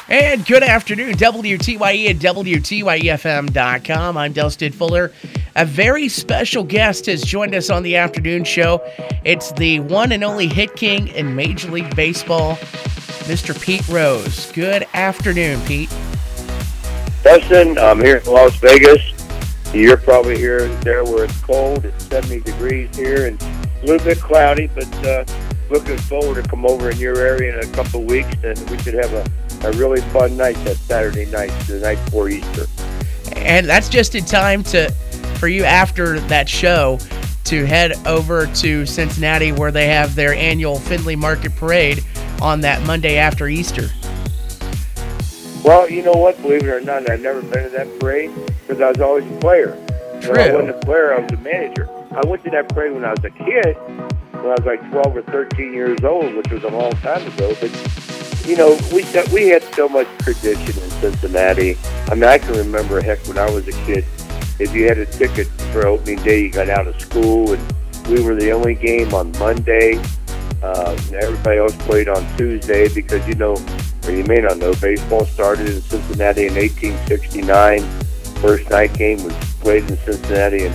And good afternoon, WTYE and WTYEFM.com. I'm Dustin Fuller. A very special guest has joined us on the afternoon show. It's the one and only hit king in Major League Baseball, Mr. Pete Rose. Good afternoon, Pete. Dustin, I'm here in Las Vegas. You're probably here there where it's cold. It's 70 degrees here and a little bit cloudy, but looking forward to come over in your area in a couple of weeks, and we should have a really fun night that Saturday night, the night before Easter. And that's just in time for you after that show to head over to Cincinnati where they have their annual Findlay Market Parade on that Monday after Easter. Well, you know what? Believe it or not, I've never been to that parade because I was always a player. True. When I wasn't a player, I was a manager. I went to that parade when I was a kid, when I was like 12 or 13 years old, which was a long time ago. But, you know, we had so much tradition in Cincinnati. I mean, I can remember, heck, when I was a kid, if you had a ticket for opening day, you got out of school, and we were the only game on Monday. Everybody else played on Tuesday because, you know, or you may not know, baseball started in Cincinnati in 1869. First night game was played in Cincinnati in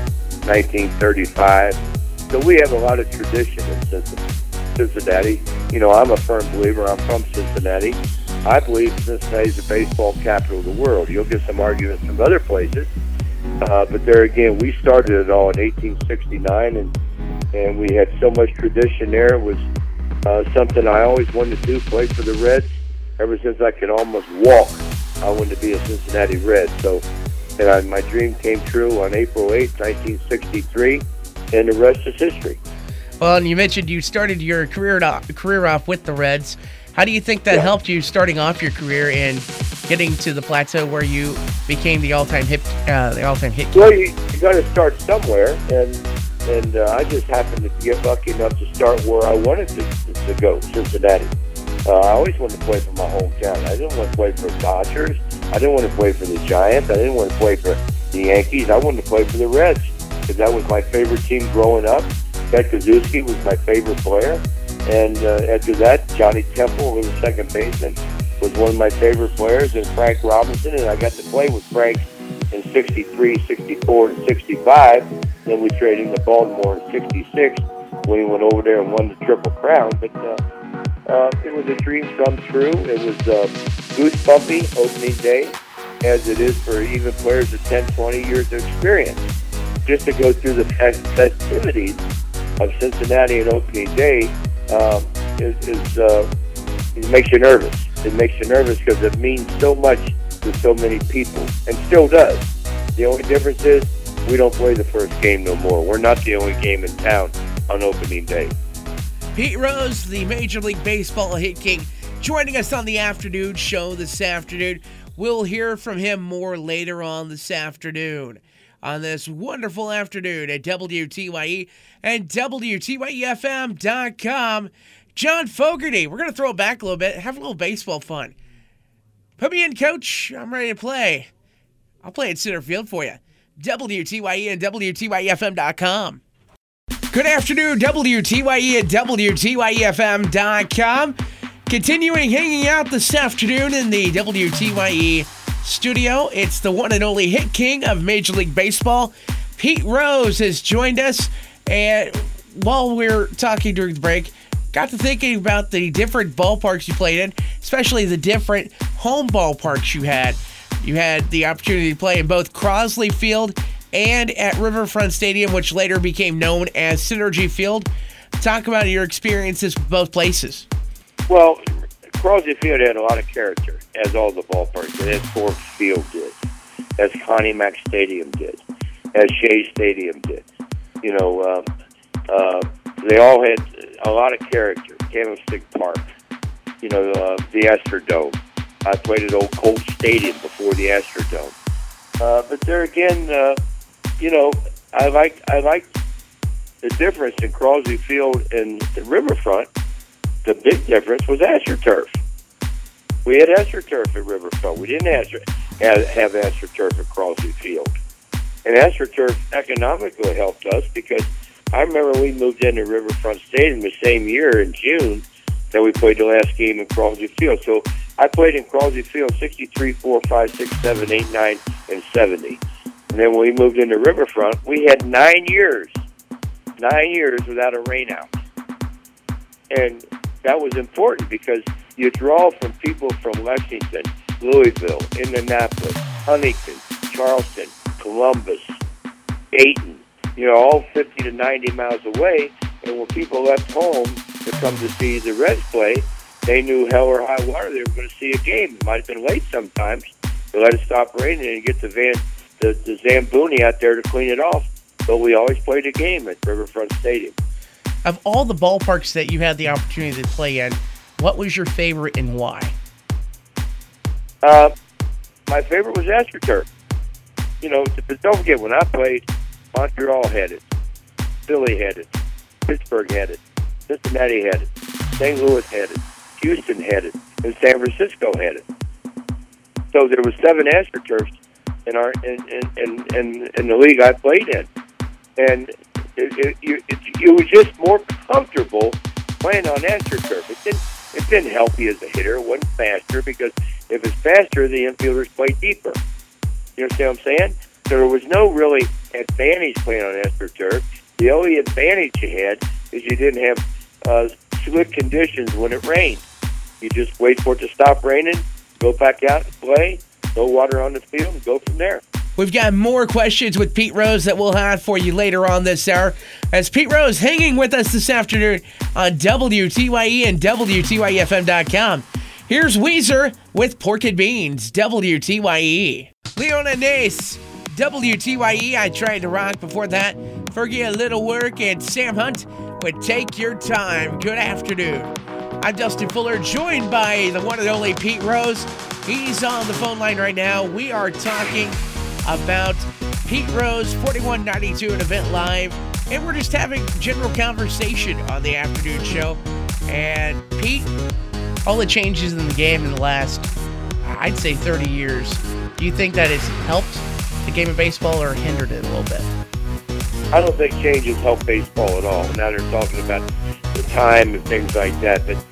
1935. So we have a lot of tradition in Cincinnati. You know, I'm a firm believer. I'm from Cincinnati. I believe Cincinnati is the baseball capital of the world. You'll get some arguments from other places. But there again, we started it all in 1869, and we had so much tradition there. It was something I always wanted to do, play for the Reds. Ever since I could almost walk, I wanted to be a Cincinnati Red. So my dream came true on April 8th, 1963, and the rest is history. Well, and you mentioned you started your career off with the Reds. How do you think that helped you starting off your career and getting to the plateau where you became the all-time hit king? Well, you got to start somewhere, and I just happened to get lucky enough to start where I wanted to go, Cincinnati. I always wanted to play for my hometown. I didn't want to play for the Dodgers. I didn't want to play for the Giants. I didn't want to play for the Yankees. I wanted to play for the Reds because that was my favorite team growing up. Ted Kaczewski was my favorite player. And after that, Johnny Temple, who was the second baseman, was one of my favorite players, and Frank Robinson. And I got to play with Frank in 63, 64, and 65. Then we traded him to Baltimore in 66 when he went over there and won the Triple Crown. But it was a dream come true. It was goosebumpy opening day, as it is for even players with 10, 20 years of experience. Just to go through the festivities of Cincinnati on opening day it makes you nervous. It makes you nervous because it means so much to so many people, and still does. The only difference is we don't play the first game no more. We're not the only game in town on opening day. Pete Rose, the Major League Baseball hit king, joining us on the afternoon show this afternoon. We'll hear from him more later on this afternoon on this wonderful afternoon at WTYE and WTYEFM.com. John Fogerty, we're going to throw it back a little bit, have a little baseball fun. Put me in, coach. I'm ready to play. I'll play in center field for you. WTYE and WTYEFM.com. Good afternoon, WTYE and WTYEFM.com. Continuing hanging out this afternoon in the WTYE studio, it's the one and only hit king of Major League Baseball. Pete Rose has joined us, and while we're talking during the break, got to thinking about the different ballparks you played in, especially the different home ballparks you had. You had the opportunity to play in both Crosley Field and at Riverfront Stadium, which later became known as Synergy Field. Talk about your experiences with both places. Well, Crosley Field had a lot of character, as all the ballparks did, as Ford Field did, as Connie Mack Stadium did, as Shea Stadium did. You know, they all had a lot of character. Candlestick Park, you know, the Astrodome. I played at Old Colt Stadium before the Astrodome. But there again, you know, I like the difference in Crosley Field and the Riverfront. The big difference was AstroTurf. We had AstroTurf at Riverfront. We didn't have AstroTurf at Crosley Field. And AstroTurf economically helped us because I remember we moved into Riverfront Stadium the same year in June that we played the last game in Crosley Field. So I played in Crosby Field 63, 4, 5, 6, 7, 8, 9, and 70. And then when we moved into Riverfront, we had 9 years without a rainout. And that was important because you draw from people from Lexington, Louisville, Indianapolis, Huntington, Charleston, Columbus, Dayton, all 50 to 90 miles away. And when people left home to come to see the Reds play, they knew hell or high water they were going to see a game. It might have been late sometimes. They let it stop raining and get the Zamboni out there to clean it off. But we always played a game at Riverfront Stadium. Of all the ballparks that you had the opportunity to play in, what was your favorite and why? My favorite was AstroTurf. But don't forget, when I played, Montreal had it, Philly had it, Pittsburgh had it, Cincinnati had it, St. Louis had it, Houston had it, and San Francisco had it. So there was 7 AstroTurfs in the league I played in, and it was just more comfortable playing on AstroTurf. It didn't help you as a hitter. It wasn't faster because if it's faster, the infielders play deeper. You understand what I'm saying? So there was no really advantage playing on AstroTurf. The only advantage you had is you didn't have slick conditions when it rained. You just wait for it to stop raining, go back out and play, no water on the field, and go from there. We've got more questions with Pete Rose that we'll have for you later on this hour. As Pete Rose hanging with us this afternoon on WTYE and WTYEFM.com. Here's Weezer with Pork and Beans, WTYE. Leona Nace, WTYE, I Tried to Rock. Before that, Fergie A Little Work and Sam Hunt with Take Your Time. Good afternoon. I'm Dustin Fuller, joined by the one and only Pete Rose. He's on the phone line right now. We are talking about Pete Rose, 4192 and Event Live, and we're just having general conversation on the afternoon show. And Pete, all the changes in the game in the last, I'd say 30 years, do you think that it's helped the game of baseball or hindered it a little bit? I don't think changes help baseball at all. Now they're talking about the time and things like that. But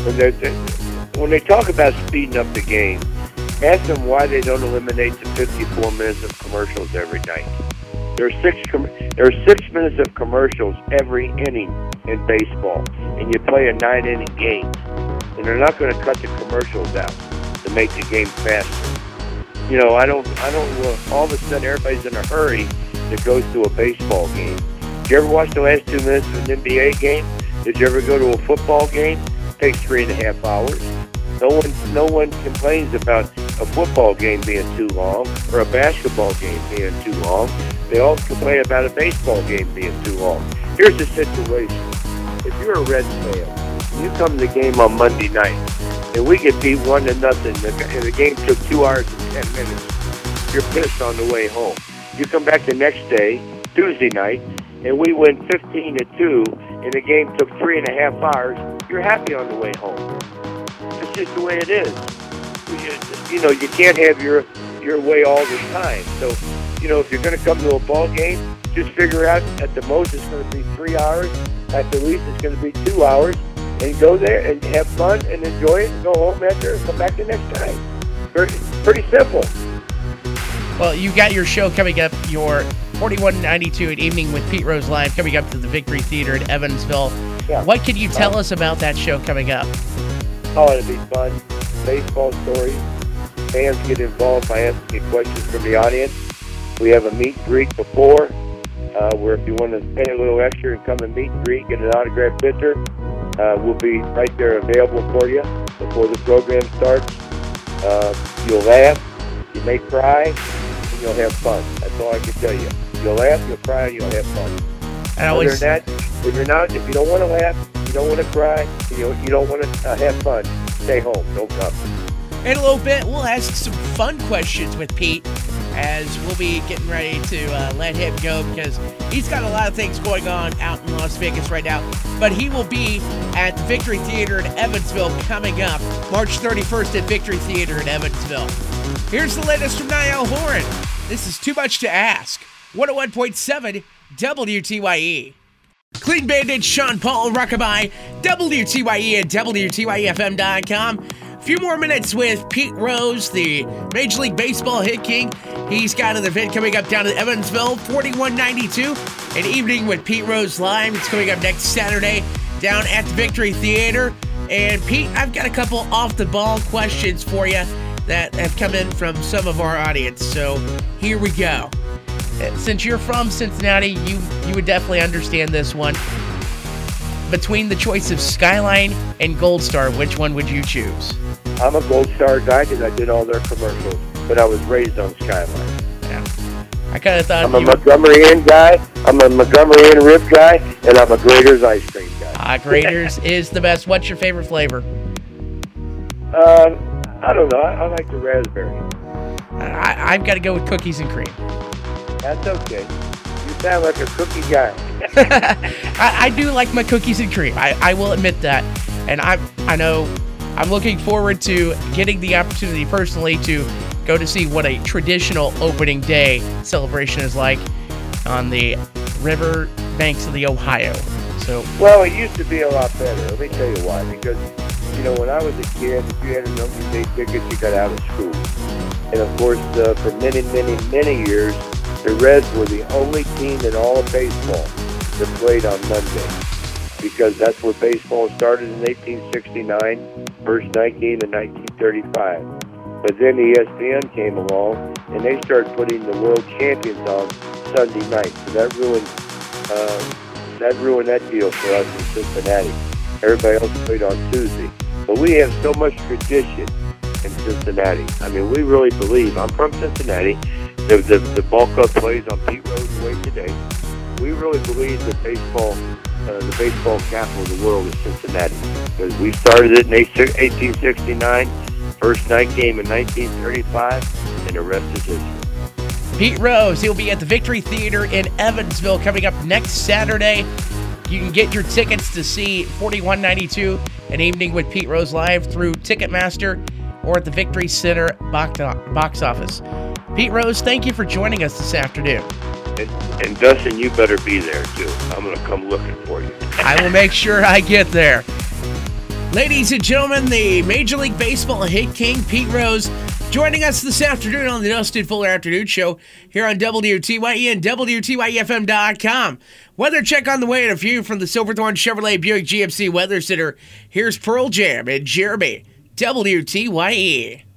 when they talk about speeding up the game, ask them why they don't eliminate the 54 minutes of commercials every night. There are 6 minutes of commercials every inning in baseball, and you play a 9-inning game. And they're not going to cut the commercials out to make the game faster. I don't. All of a sudden, everybody's in a hurry that goes to a baseball game. Did you ever watch the last 2 minutes of an NBA game? Did you ever go to a football game? It takes 3.5 hours. No one complains about a football game being too long or a basketball game being too long. They all complain about a baseball game being too long. Here's the situation. If you're a Reds fan, you come to the game on Monday night, and we get beat 1-0, and the game took 2 hours and 10 minutes. You're pissed on the way home. You come back the next day, Tuesday night, and we win 15-2, and the game took 3.5 hours. You're happy on the way home. It's just the way it is. You can't have your way all the time. So, if you're going to come to a ball game, just figure out at the most it's going to be 3 hours. At the least it's going to be 2 hours. And go there and have fun and enjoy it and go home after and come back the next time. Pretty simple. Well, you got your show coming up, your 4192 at Evening with Pete Rose Live, coming up to the Victory Theater in Evansville. Yeah. What can you tell us about that show coming up? Oh, it'll be fun. Baseball stories. Fans get involved by asking questions from the audience. We have a meet and greet before, where if you want to pay a little extra and come and meet and greet, get an autographed picture, we'll be right there available for you before the program starts. You'll laugh, you may cry, and you'll have fun. That's all I can tell you. You'll laugh, you'll cry, and you'll have fun. Other than that, if you don't want to laugh, you don't want to cry, you don't want to have fun, stay home. Don't come. In a little bit, we'll ask some fun questions with Pete as we'll be getting ready to let him go because he's got a lot of things going on out in Las Vegas right now. But he will be at the Victory Theater in Evansville coming up March 31st at Victory Theater in Evansville. Here's the latest from Niall Horan. This is Too Much to Ask. 101.7 WTYE. Clean Bandit, Sean Paul, Rockabye, WTYE and WTYEFM.com. A few more minutes with Pete Rose, the Major League Baseball hit king. He's got an event coming up down in Evansville, 4192. An evening with Pete Rose live. It's coming up next Saturday down at the Victory Theater. And Pete, I've got a couple off-the-ball questions for you that have come in from some of our audience. So here we go. Since you're from Cincinnati, you would definitely understand this one. Between the choice of Skyline and Gold Star, which one would you choose? I'm a Gold Star guy because I did all their commercials, but I was raised on Skyline. Yeah. I kind of thought I'm a Montgomery Inn guy, I'm a Montgomery Inn rib guy, and I'm a Grater's ice cream guy. Grater's is the best. What's your favorite flavor? I don't know. I like the raspberry. I've got to go with cookies and cream. That's okay. You sound like a cookie guy. I do like my cookies and cream. I will admit that. And I know I'm looking forward to getting the opportunity personally to go to see what a traditional opening day celebration is like on the river banks of the Ohio. Well, it used to be a lot better. Let me tell you why. Because, when I was a kid, if you had an opening day ticket, you got out of school. And, of course, for many, many, many years, the Reds were the only team in all of baseball that played on Monday, because that's where baseball started in 1869, first night game in 1935. But then ESPN came along, and they started putting the world champions on Sunday night. So that ruined that deal for us in Cincinnati. Everybody else played on Tuesday. But we have so much tradition in Cincinnati. I mean, we really believe. I'm from Cincinnati. The ball club plays on Pete Rose Way today. We really believe that baseball, the baseball capital of the world is Cincinnati, because we started it in 1869, first night game in 1935, and the rest is history. Pete Rose, he'll be at the Victory Theater in Evansville coming up next Saturday. You can get your tickets to see 4192, an evening with Pete Rose live through Ticketmaster or at the Victory Center box office. Pete Rose, thank you for joining us this afternoon. And Dustin, you better be there, too. I'm going to come looking for you. I will make sure I get there. Ladies and gentlemen, the Major League Baseball hit king, Pete Rose, joining us this afternoon on the Dustin Fuller Afternoon Show here on WTYE and WTYEFM.com. Weather check on the way and a view from the Silverthorne Chevrolet Buick GMC Weather Center. Here's Pearl Jam and Jeremy, WTYE.